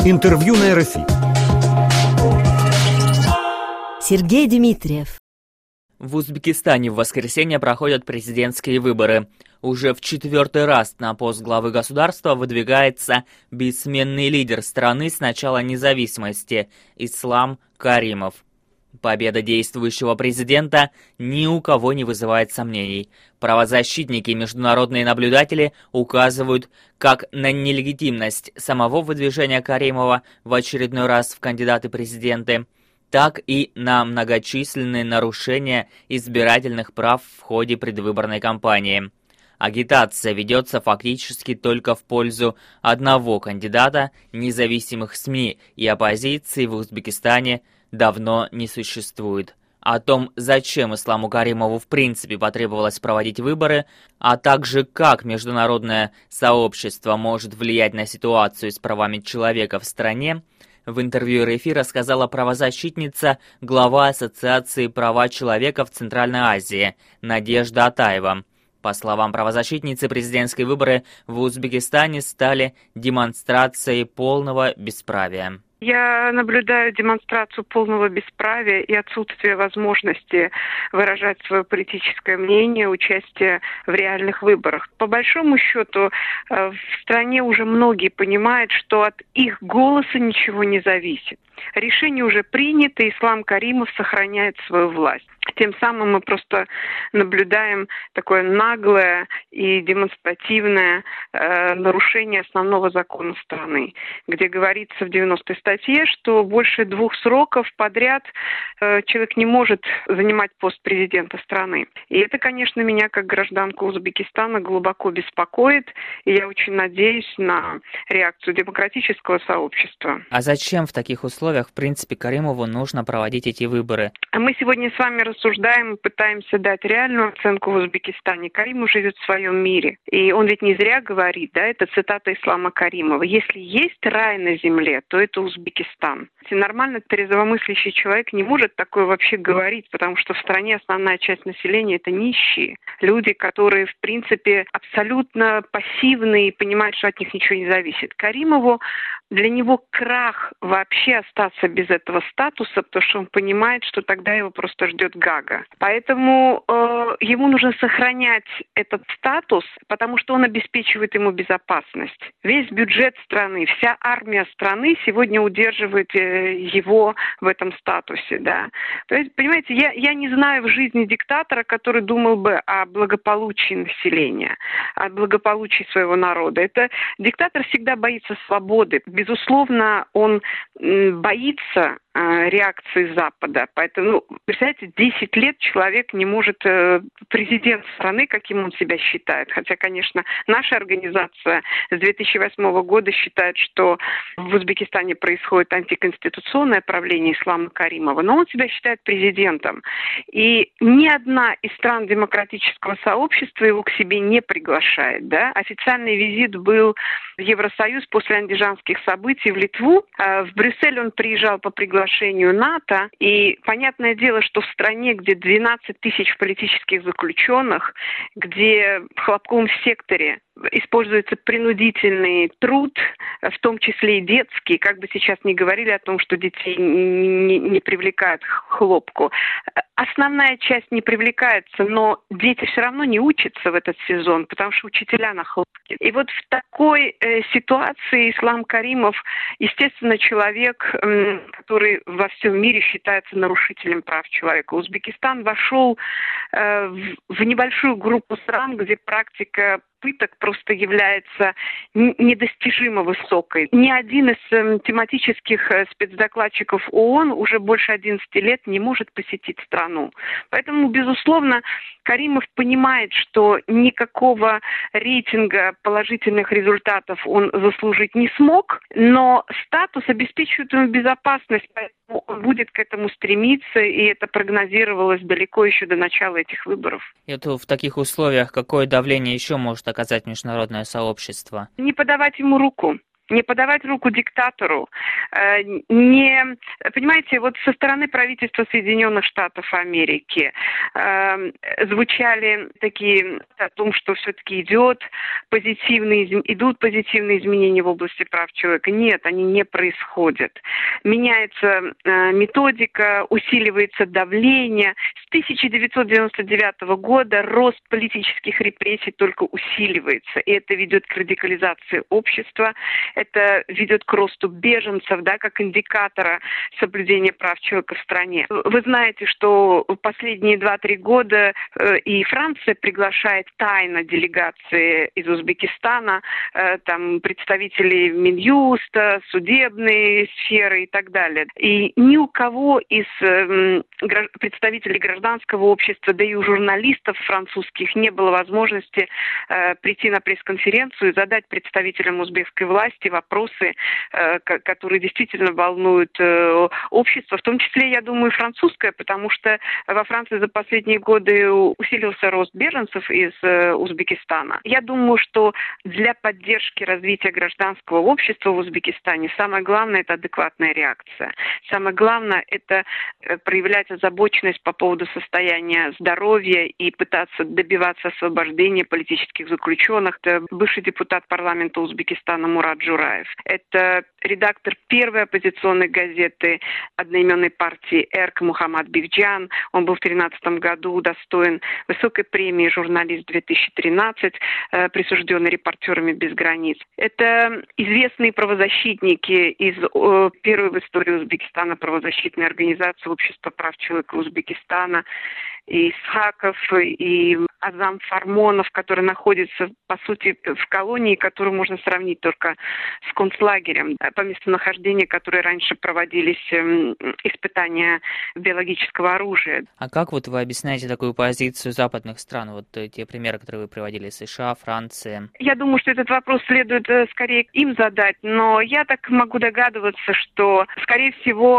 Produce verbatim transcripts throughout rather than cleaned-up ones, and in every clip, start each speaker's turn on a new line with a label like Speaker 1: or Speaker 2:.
Speaker 1: Интервью на эр эф и.
Speaker 2: Сергей Дмитриев.
Speaker 3: В Узбекистане в воскресенье проходят президентские выборы. Уже в четвертый раз на пост главы государства выдвигается бессменный лидер страны с начала независимости – Ислам Каримов. Победа действующего президента ни у кого не вызывает сомнений. Правозащитники и международные наблюдатели указывают как на нелегитимность самого выдвижения Каримова в очередной раз в кандидаты-президенты, так и на многочисленные нарушения избирательных прав в ходе предвыборной кампании. Агитация ведется фактически только в пользу одного кандидата, независимых СМИ и оппозиции в Узбекистане давно не существует. О том, зачем Исламу Каримову в принципе потребовалось проводить выборы, а также как международное сообщество может влиять на ситуацию с правами человека в стране, в интервью эр эф и рассказала правозащитница, глава Ассоциации права человека в Центральной Азии Надежда Атаева. По словам правозащитницы, президентские выборы в Узбекистане стали демонстрацией полного бесправия.
Speaker 4: Я наблюдаю демонстрацию полного бесправия и отсутствия возможности выражать свое политическое мнение, участие в реальных выборах. По большому счету, в стране уже многие понимают, что от их голоса ничего не зависит. Решение уже принято, и Ислам Каримов сохраняет свою власть. Тем самым мы просто наблюдаем такое наглое и демонстративное э, нарушение основного закона страны, где говорится в девяностой статье, что больше двух сроков подряд э, человек не может занимать пост президента страны. И это, конечно, меня как гражданку Узбекистана глубоко беспокоит, и я очень надеюсь на реакцию демократического сообщества.
Speaker 3: А зачем в таких условиях, в принципе, Каримову нужно проводить эти выборы?
Speaker 4: Мы сегодня с вами рассуждаем и пытаемся дать реальную оценку в Узбекистане. Каримов живет в своем мире. И он ведь не зря говорит, да, это цитата Ислама Каримова: «Если есть рай на земле, то это Узбекистан». Нормально трезвомыслящий человек не может такое вообще говорить, потому что в стране основная часть населения – это нищие. Люди, которые, в принципе, абсолютно пассивны и понимают, что от них ничего не зависит. Каримову, для него крах вообще остаться без этого статуса, потому что он понимает, что тогда его просто ждет Гага. Поэтому э, ему нужно сохранять этот статус, потому что он обеспечивает ему безопасность. Весь бюджет страны, вся армия страны сегодня удерживает э, его в этом статусе. Да. То есть, понимаете, я, я не знаю в жизни диктатора, который думал бы о благополучии населения, о благополучии своего народа. Это диктатор всегда боится свободы. Безусловно, он боится реакции Запада. Поэтому, ну, представляете, десять лет человек не может, президент страны, каким он себя считает. Хотя, конечно, наша организация с две тысячи восьмого года считает, что в Узбекистане происходит антиконституционное правление Ислама Каримова, но он себя считает президентом. И ни одна из стран демократического сообщества его к себе не приглашает. Да? Официальный визит был в Евросоюз после андижанских событий в Литву. В Брюссель он приезжал по приглашению НАТО, и понятное дело, что в стране, где двенадцать тысяч политических заключенных, где в хлопковом секторе используется принудительный труд, в том числе и детский, как бы сейчас ни говорили о том, что детей не, не привлекают к хлопку. Основная часть не привлекается, но дети все равно не учатся в этот сезон, потому что учителя на хлопке. И вот в такой э, ситуации Ислам Каримов, естественно, человек, э, который во всем мире считается нарушителем прав человека. Узбекистан вошел э, в, в небольшую группу стран, где практика пыток просто является недостижимо высокой. Ни один из э, тематических э, спецдокладчиков ООН уже больше одиннадцати лет не может посетить страну. Поэтому, безусловно, Каримов понимает, что никакого рейтинга положительных результатов он заслужить не смог, но статус обеспечивает ему безопасность, поэтому он будет к этому стремиться, и это прогнозировалось далеко еще до начала этих выборов.
Speaker 3: Это в таких условиях какое давление еще может оказать международное сообщество?
Speaker 4: Не подавать ему руку. не подавать руку диктатору, не, понимаете, вот со стороны правительства Соединенных Штатов Америки звучали такие о том, что все-таки идет позитивные, идут позитивные изменения в области прав человека. Нет, они не происходят. Меняется методика, усиливается давление. С тысяча девятьсот девяносто девятого года рост политических репрессий только усиливается, и это ведет к радикализации общества. Это ведет к росту беженцев, да, как индикатора соблюдения прав человека в стране. Вы знаете, что в последние два-три года э, и Франция приглашает тайно делегации из Узбекистана, э, там представителей Минюста, судебной сферы и так далее. И ни у кого из э, гражд... представителей гражданского общества, да и у журналистов французских не было возможности э, прийти на пресс-конференцию и задать представителям узбекской власти вопросы, э, которые действительно волнуют э, общество, в том числе, я думаю, французское, потому что во Франции за последние годы усилился рост беженцев из э, Узбекистана. Я думаю, что для поддержки развития гражданского общества в Узбекистане самое главное – это адекватная реакция. Самое главное – это проявлять озабоченность по поводу состояния здоровья и пытаться добиваться освобождения политических заключенных. Это бывший депутат парламента Узбекистана Мурат Джураев. Это редактор первой оппозиционной газеты одноименной партии «Эрк» Мухаммад Бигджан. Он был в две тысячи тринадцатом году удостоен высокой премии «Журналист две тысячи тринадцать», э, присужденной «Репортерами без границ». Это известные правозащитники из э, первой в истории Узбекистана правозащитной организации «Общество прав человека Узбекистана», и Исхаков, и Азам Фармонов, который находится, по сути, в колонии, которую можно сравнить только с концлагерем, по местонахождению, которые раньше проводились испытания биологического оружия.
Speaker 3: А как вот вы объясняете такую позицию западных стран? Вот те примеры, которые вы приводили, США, Франция.
Speaker 4: Я думаю, что этот вопрос следует скорее им задать, но я так могу догадываться, что, скорее всего,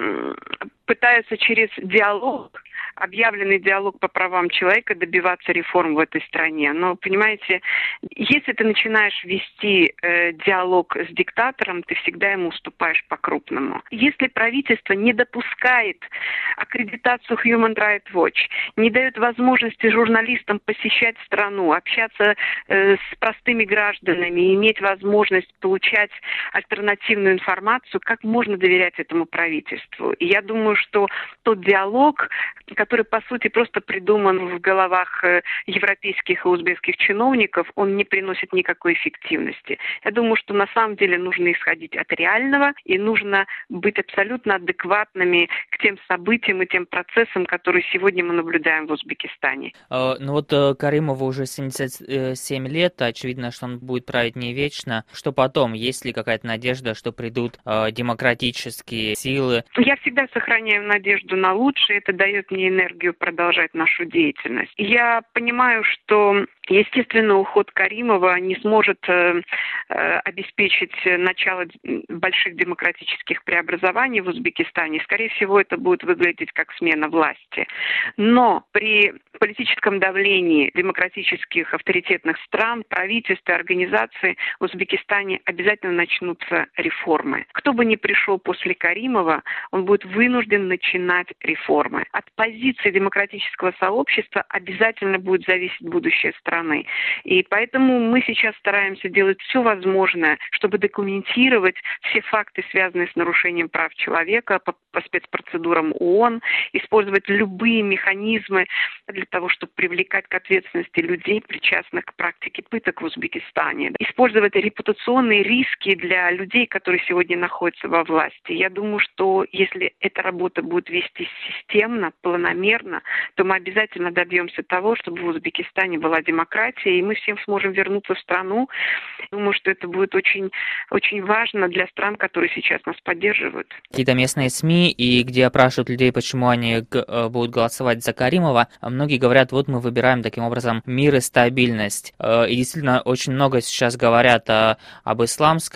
Speaker 4: пытаются через диалог, объявленный диалог по правам человека, добиваться реформ в этой стране. Но, понимаете, если ты начинаешь вести э, диалог с диктатором, ты всегда ему уступаешь по-крупному. Если правительство не допускает аккредитацию Human Rights Watch, не дает возможности журналистам посещать страну, общаться э, с простыми гражданами, иметь возможность получать альтернативную информацию, как можно доверять этому правительству? И я думаю, что тот диалог, который, по сути, просто придуман в головах европейских и узбекских чиновников, он не приносит никакой эффективности. Я думаю, что на самом деле нужно исходить от реального и нужно быть абсолютно адекватными к тем событиям и тем процессам, которые сегодня мы наблюдаем в Узбекистане.
Speaker 3: Uh, ну вот Каримову уже семьдесят семь лет, очевидно, что он будет править не вечно. Что потом? Есть ли какая-то надежда, что придут uh, демократические силы?
Speaker 4: Я всегда сохраняю надежду на лучшее, это дает мне энергию продолжать нашу деятельность. Я понимаю, что, естественно, уход Каримова не сможет э, э, обеспечить начало больших демократических преобразований в Узбекистане. Скорее всего, это будет выглядеть как смена власти. Но при политическом давлении демократических авторитетных стран, правительств и организаций в Узбекистане обязательно начнутся реформы. Кто бы ни пришел после Каримова, он будет вынужден начинать реформы. От позиции демократического сообщества обязательно будет зависеть будущее страны. И поэтому мы сейчас стараемся делать все возможное, чтобы документировать все факты, связанные с нарушением прав человека по, по спецпроцедурам ООН, использовать любые механизмы для того, чтобы привлекать к ответственности людей, причастных к практике пыток в Узбекистане, использовать репутационные риски для людей, которые сегодня находятся во власти. Я думаю, что если эта работа будет вестись системно, планомерно, то мы обязательно добьемся того, чтобы в Узбекистане была демократия, и мы всем сможем вернуться в страну. Думаю, что это будет очень, очень важно для стран, которые сейчас нас поддерживают.
Speaker 3: Какие-то местные СМИ, и где опрашивают людей, почему они будут голосовать за Каримова, многие говорят, вот мы выбираем таким образом мир и стабильность. И действительно, очень много сейчас говорят о, об исламской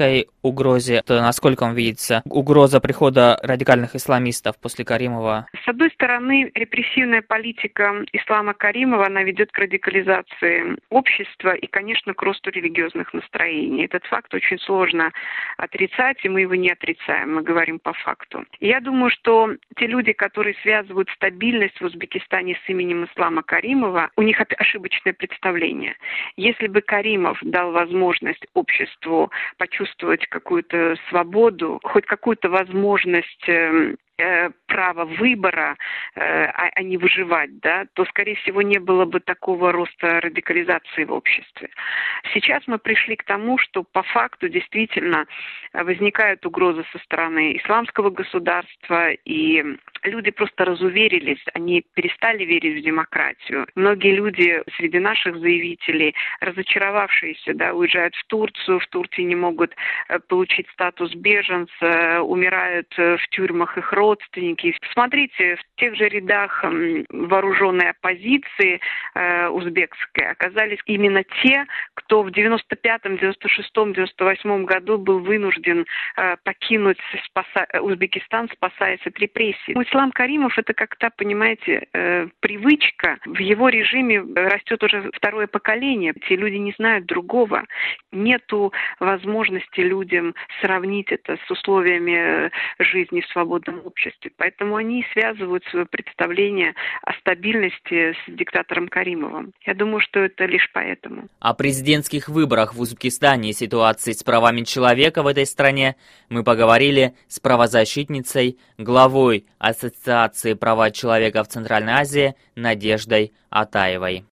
Speaker 3: угрозе? Это насколько вам видится угроза прихода радикальных исламистов после Каримова?
Speaker 4: С одной стороны, репрессивная политика Ислама Каримова, она ведет к радикализации общества и, конечно, к росту религиозных настроений. Этот факт очень сложно отрицать, и мы его не отрицаем, мы говорим по факту. И я думаю, что те люди, которые связывают стабильность в Узбекистане с именем Ислама Каримова, у них ошибочное представление. Если бы Каримов дал возможность обществу почувствовать какую-то свободу, хоть какую-то возможность право выбора, а не выживать, да, то, скорее всего, не было бы такого роста радикализации в обществе. Сейчас мы пришли к тому, что по факту действительно возникают угрозы со стороны исламского государства, и люди просто разуверились, они перестали верить в демократию. Многие люди среди наших заявителей, разочаровавшиеся, да, уезжают в Турцию, в Турции не могут получить статус беженца, умирают в тюрьмах их родственники. Смотрите, в тех же рядах вооруженной оппозиции э, узбекской оказались именно те, кто в девяносто пятом, девяносто шестом, девяносто восьмом году был вынужден э, покинуть спаса... Узбекистан, спасаясь от репрессий. Ислам Каримов — это как-то, понимаете, э, привычка. В его режиме растет уже второе поколение. Те люди не знают другого. Нету возможности людям сравнить это с условиями жизни в свободном обществе. Поэтому они связывают свое представление о стабильности с диктатором Каримовым. Я думаю, что это лишь поэтому.
Speaker 3: О президентских выборах в Узбекистане и ситуации с правами человека в этой стране мы поговорили с правозащитницей, главой Ассоциации права человека в Центральной Азии Надеждой Атаевой.